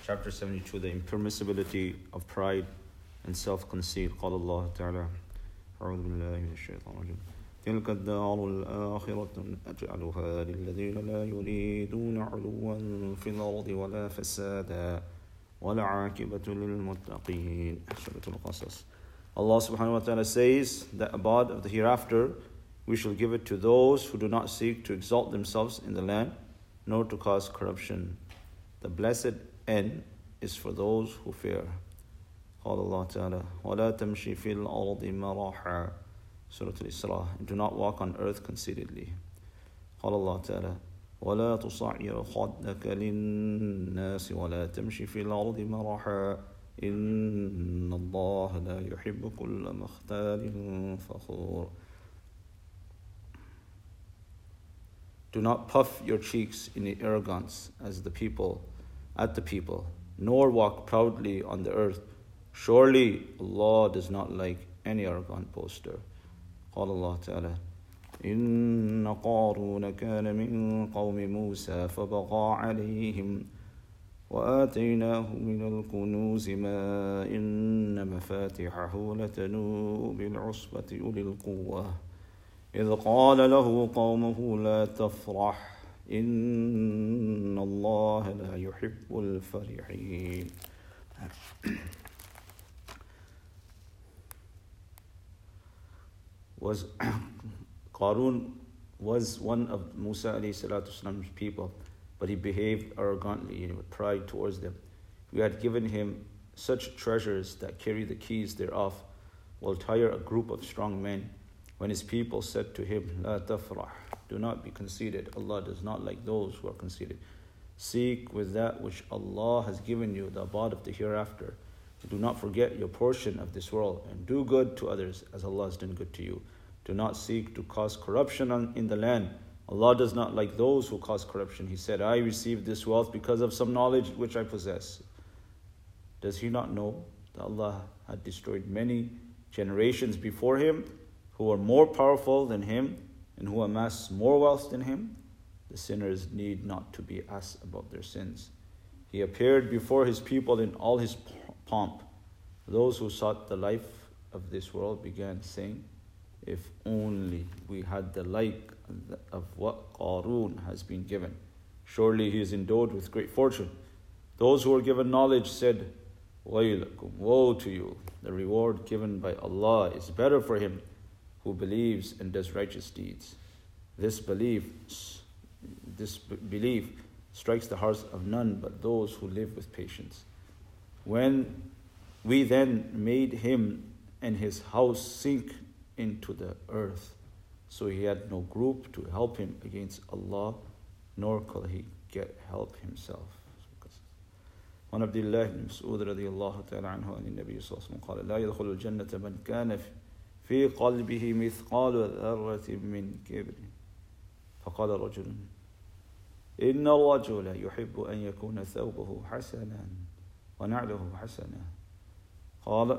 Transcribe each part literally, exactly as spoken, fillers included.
Chapter seventy-two, the impermissibility of pride and self-conceit. قال الله تعالى أعوذ بالله من الشيطان الرجيم تلك الدار الآخرة نجعلها للذين لا يريدون علوا في الأرض ولا فسادا والعاقبة للمتقين. Surah Al-Qasas. Allah subhanahu wa ta'ala says that abode of the hereafter we shall give it to those who do not seek to exalt themselves in the land nor to cause corruption. The blessed end is for those who fear. قال الله تعالى ولا تمشي في الأرض مرحا. Surah Al-Isra. Do not walk on earth conceitedly. قال الله تعالى ولا تصعر خدك للناس ولا تمشي في الأرض مرحا إن الله لا يحب كل مختال فخور. Do not puff your cheeks in arrogance as the people at the people, nor walk proudly on the earth. Surely Allah does not like any arrogant boaster. قال الله تعالى إن قارون كان من قوم موسى فبغى عليهم وآتيناه من الكنوز ما إن مفاتحه لتنوء بالعصبة أولي القوة إذ قال له قومه لا تفرح إن الله لا يحب الفرحين. Was Qarun was one of Musa alayhi salatu wasalam's people, but he behaved arrogantly and with pride towards them. We had given him such treasures that carry the keys thereof, will tire a group of strong men. When his people said to him, La tafrah, do not be conceited. Allah does not like those who are conceited. Seek with that which Allah has given you the abode of the hereafter. Do not forget your portion of this world, and do good to others as Allah has done good to you. Do not seek to cause corruption on, in the land. Allah does not like those who cause corruption. He said, I received this wealth because of some knowledge which I possess. Does he not know that Allah had destroyed many generations before him who were more powerful than him and who amassed more wealth than him? The sinners need not to be asked about their sins. He appeared before his people in all his pomp. Those who sought the life of this world began saying, if only we had the like of what Qarun has been given. Surely he is endowed with great fortune. Those who were given knowledge said, Waylakum, woe to you. The reward given by Allah is better for him who believes and does righteous deeds. This belief, this belief strikes the hearts of none but those who live with patience. When we then made him and his house sink into the earth, so he had no group to help him against Allah, nor could he get help himself. وعن عبد الله بن مسعود رضي الله تعالى عنه أن النبي صلى الله عليه وسلم قال لا يدخل الجنة من كان في قلبه مثقال ذرة من كبر. فقال رجل إن الرجل يحب أن يكون ثوبه حسنا ونعله حسنا. قال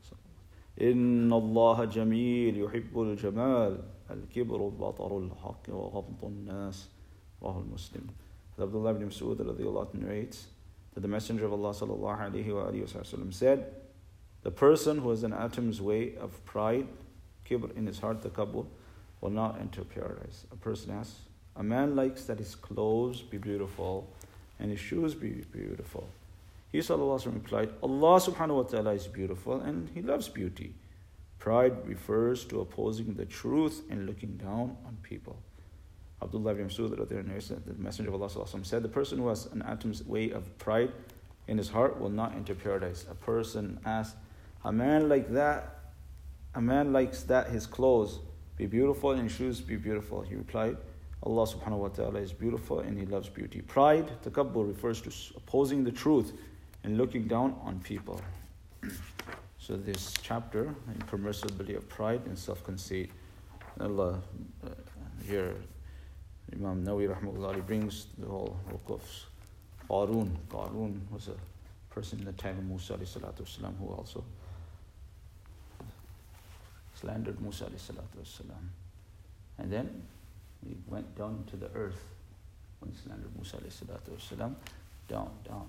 إن الله جميل يحب الجمال الكبر بطر الحق وغض الناس. رواه المسلم. Abdullah ibn Mas'ud radiallahu anhu narrates that the Messenger of Allah sallallahu alayhi wa alihi wasallam said, the person who has an atom's weight of pride, kibr in his heart, takabbur, will not enter paradise. A person asks, a man likes that his clothes be beautiful and his shoes be beautiful. He sallallahu alayhi wa sallam replied, Allah subhanahu wa ta'ala is beautiful and he loves beauty. Pride refers to opposing the truth and looking down on people. Abdullah ibn Mas'ud, the Messenger of Allah sallallahu alayhi wa sallam said, the person who has an atom's weight of pride in his heart will not enter paradise. A person asked, a man like that, a man likes that his clothes be beautiful and his shoes be beautiful. He replied, Allah subhanahu wa ta'ala is beautiful and he loves beauty. Pride, takabbur, refers to opposing the truth and looking down on people. So this chapter, impermissibility of pride and self-conceit. Allah, uh, here, Imam Nawawi rahmahullah brings the whole book of Qarun. Qarun was a person in the time of Musa alayhi salatu wasalam who also slandered Musa alayhi salatu wasalam. And then he went down to the earth when he slandered Musa alayhi salatu wasalam. Down, down.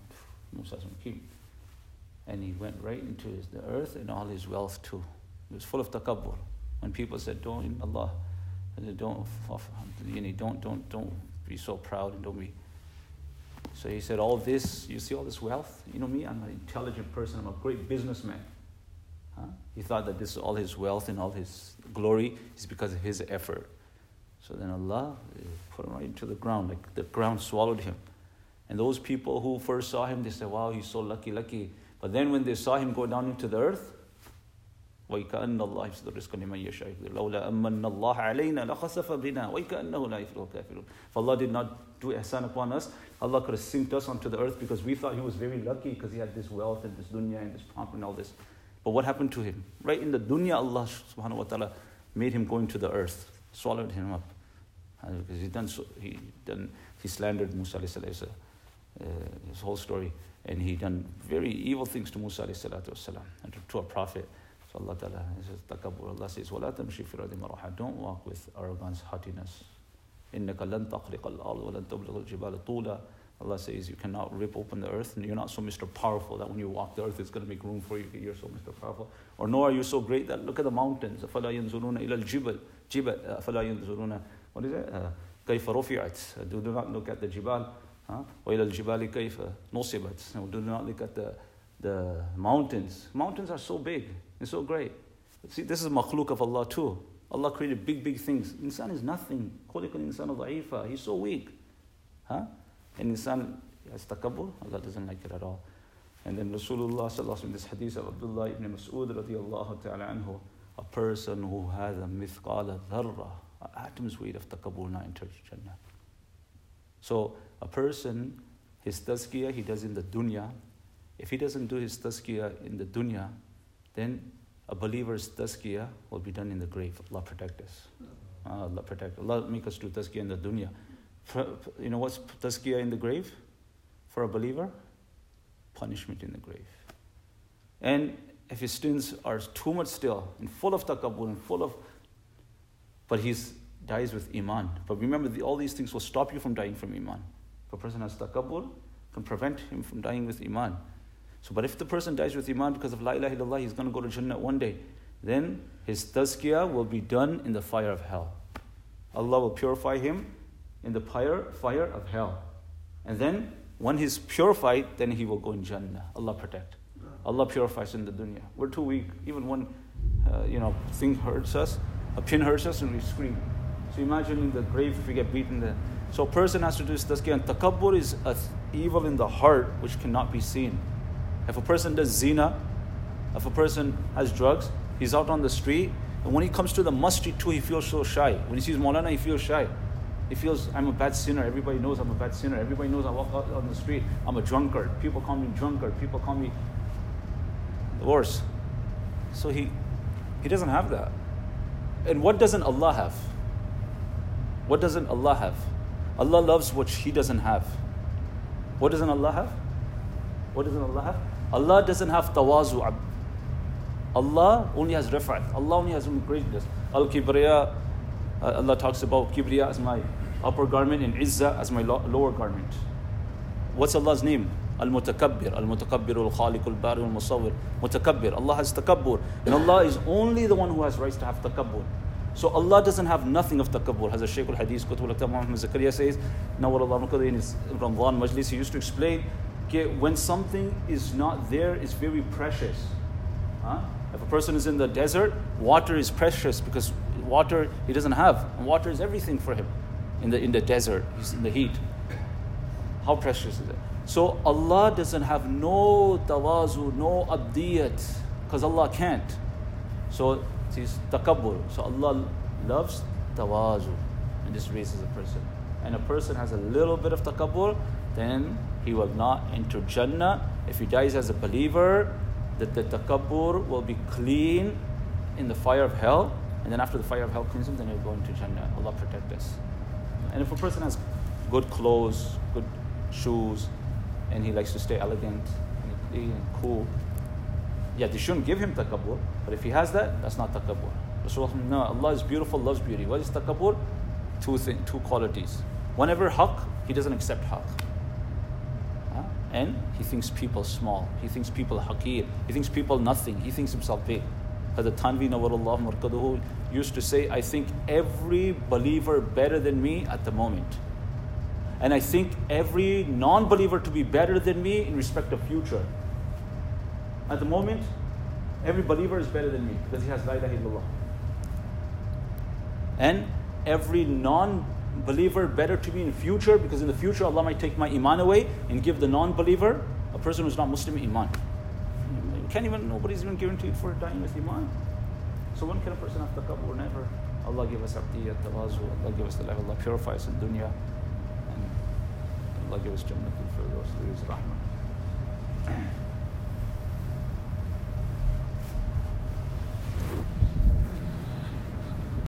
Musa keep. And he went right into his, the earth and all his wealth too. He was full of takabbur. When people said, don't, Allah, don't, you know, don't, don't, don't be so proud and don't be. So he said, all this, you see all this wealth? You know me, I'm an intelligent person, I'm a great businessman. Huh? He thought that this all his wealth and all his glory is because of his effort. So then Allah put him right into the ground, like the ground swallowed him. And those people who first saw him, they said, wow, he's so lucky, lucky. But then when they saw him go down into the earth, وَيْكَأَنَّ اللَّهِ يَبْسُطُ الرِّزْقَ لِمَن يَشَاءُ لَوْلَا أَمَّنَّ اللَّهَ عَلَيْنَا لَخَسَفَ بِنَا وَيْكَأَنَّهُ لَا يُفْلِحُ الْكَافِرُونَ. If Allah did not do ihsan upon us, Allah could have sinked us onto the earth because we thought he was very lucky because he had this wealth and this dunya and this pomp and all this. But what happened to him? Right in the dunya, Allah subhanahu wa ta'ala made him go into the earth, swallowed him up. Because he done, so, he done, he slandered Musa alayhi salatu, uh, his whole story. And he done very evil things to Musa alayhi salatu wasalam, and to, to a prophet. So Allah Ta'ala says, Takabbur, Allah says, وَلَا تَمْشِي فِي الْأَرْضِ مَرَحًا. Don't walk with arrogance, haughtiness. إِنَّكَ لَن تَخْرِقَ الْأَرْضَ وَلَن تَبْلُغَ الْجِبَالَ طُولًا. Allah says, you cannot rip open the earth, and you're not so Mister Powerful that when you walk the earth, it's going to make room for you. You're so Mister Powerful. Or nor are you so great that look at the mountains. أَفَلَا يَنْظُرُونَ إِلَى الْجِبَلِ جِبَلِ أَفَلَا يَنْظُرُونَ What is it? كَيْفَ رُفِعَتْ. Do not look at the jibal. وَإِلَى الْجِبَالِ كَيْفَ نُصِبَتْ. Do not look at the, the mountains. Mountains are so big and so great. See, this is makhluk of Allah too. Allah created big, big things. Insan is nothing. خُلِقَ الْإِنسَانُ ضَعِيفًا. He's so weak. Huh? And insan has takabbur. Allah doesn't like it at all. And then Rasulullah sallallahu alaihi wasallam, this hadith of Abdullah ibn Mas'ud radiyallahu ta'ala anhu, a person who has a mithqala dharra, an atom's weight of takabbur, not enter Jannah. So a person, his tazkiyah he does in the dunya. If he doesn't do his tazkiyah in the dunya, then a believer's tazkiyah will be done in the grave. Allah protect us. Uh, Allah protect. Allah make us do tazkiyah in the dunya. For, you know what's tazkiyah in the grave? For a believer? Punishment in the grave. And if his sins are too much still, and full of takabbur, and full of, but he dies with iman. But remember, the, all these things will stop you from dying from iman. If a person has takabbur, can prevent him from dying with iman. So, but if the person dies with iman because of la ilaha illallah, he's going to go to Jannah one day. Then his tazkiyah will be done in the fire of hell. Allah will purify him in the fire, fire of hell. And then, when he's purified, then he will go in Jannah. Allah protect. Allah purifies in the dunya. We're too weak. Even when, uh, you know, thing hurts us, a pin hurts us and we scream. So imagine in the grave if we get beaten there. So a person has to do his tazkiyah. And takabbur is an evil in the heart which cannot be seen. If a person does zina, if a person has drugs, he's out on the street, and when he comes to the masjid too, he feels so shy. When he sees Maulana, he feels shy. He feels, I'm a bad sinner. Everybody knows I'm a bad sinner. Everybody knows I walk out on the street. I'm a drunkard. People call me drunkard. People call me worse. So he, he doesn't have that. And what doesn't Allah have? What doesn't Allah have? Allah loves what He doesn't have. What doesn't Allah have? What doesn't Allah have? Allah doesn't have tawazu'. Allah only has rif'at. Allah only has greatness. Al-Kibriya, uh, Allah talks about Kibriya as my upper garment and Izzah as my lo- lower garment. What's Allah's name? Al-Mutakabbir. Al-Mutakabbir, Al-Khaliq, Al-Bari, Al-Musawwir. Mutakabbir. Allah has takabbur. And Allah is only the one who has rights to have takabbur. So Allah doesn't have nothing of takabbur. As a Shaykh al-Hadith, Qutb al-Aktab Muhammad Zakaria says, Nawar Allah in his Ramadan Majlis, he used to explain, okay, when something is not there, it's very precious. Huh? If a person is in the desert, water is precious because water he doesn't have. And water is everything for him in the in the desert. He's in the heat. How precious is it? So Allah doesn't have no tawazu, no abdiyat, because Allah can't. So it's takabbur. So Allah loves tawazu, and this raises a person. And a person has a little bit of takabbur, then he will not enter Jannah. If he dies as a believer, that the takabbur will be clean in the fire of hell, and then after the fire of hell cleans him, then he'll go into Jannah. Allah protect us. And if a person has good clothes, good shoes, and he likes to stay elegant and clean and cool, yeah, they shouldn't give him takabbur. But if he has that, that's not takabbur. Rasulullah, no, Allah is beautiful, loves beauty. What is takabbur? Two thing, two qualities. Whenever haqq, he doesn't accept haqq. Huh? And he thinks people small. He thinks people haqir. He thinks people nothing. He thinks himself big. Hazrat Thanvi Nawwarullah Markaduhu used to say, I think every believer better than me at the moment. And I think every non-believer to be better than me in respect of future. At the moment, every believer is better than me because he has La ilaha illallah. And every non-believer better to me in future because in the future Allah might take my iman away and give the non-believer, a person who's not Muslim, iman. You can't even, nobody's even guaranteed for dying with iman. So when can a person have takabbur? Never. Allah give us abdiyat, tawazu, Allah give us the life, Allah purify us in dunya, and Allah give us Jannatul Firdaus through His rahmah.